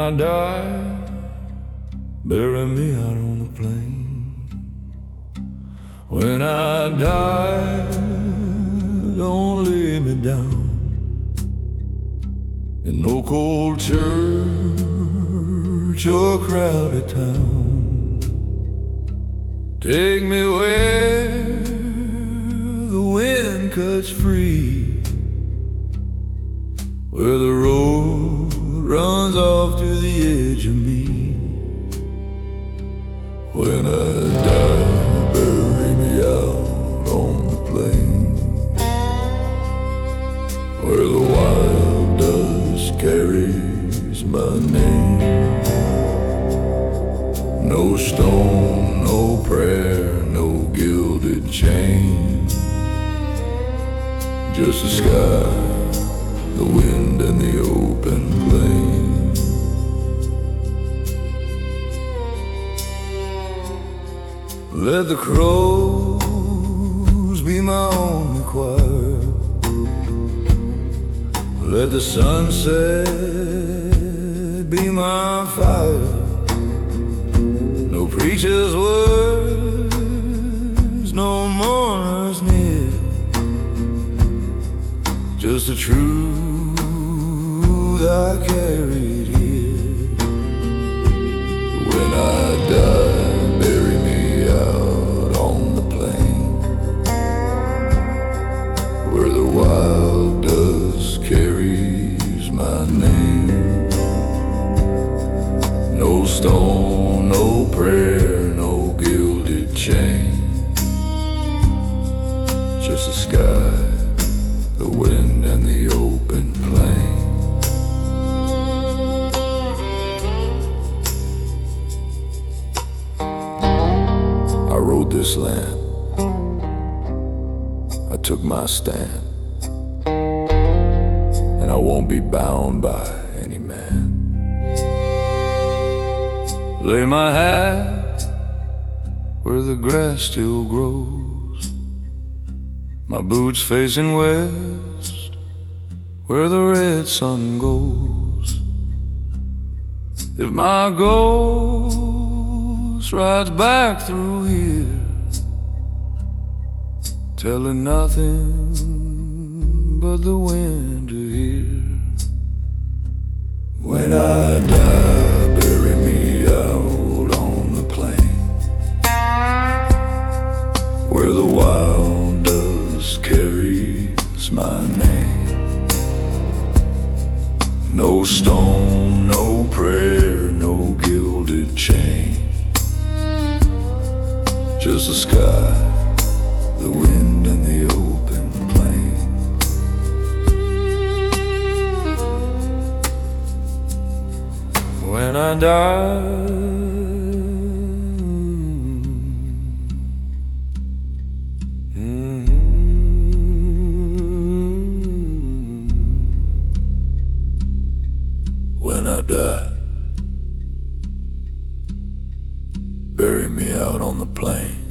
I die, bury me out on the plain. When I die, don't lay me down in no cold church or crowded town. Take me where the wind cuts free, where the road runs off to the edge of me. When I die, bury me out on the plain, where the wild dust carries my name. No stone, no prayer, no gilded chain, just the sky, the wind and the open plain. Let the crows be my only choir, let the sunset be my fire. No preacher's words, no mourners near, just the truth I carried here. When I die, bury me out on the plain, where the wild dust carries my name. No stone, no prayer, no gilded chain, just the sky, the wind and the open plain. I rode this land, I took my stand, and I won't be bound by any man. Lay my hat where the grass still grows, my boots facing west, where the red sun goes. If my ghost rides back through here, telling nothing but the wind to hear. When I die, bury me out on the plain, where the wild dust carries my name. No stone, no prayer, no gilded chain, just the sky, the wind and the open plain. When I die, when I die, bury me out on the plain.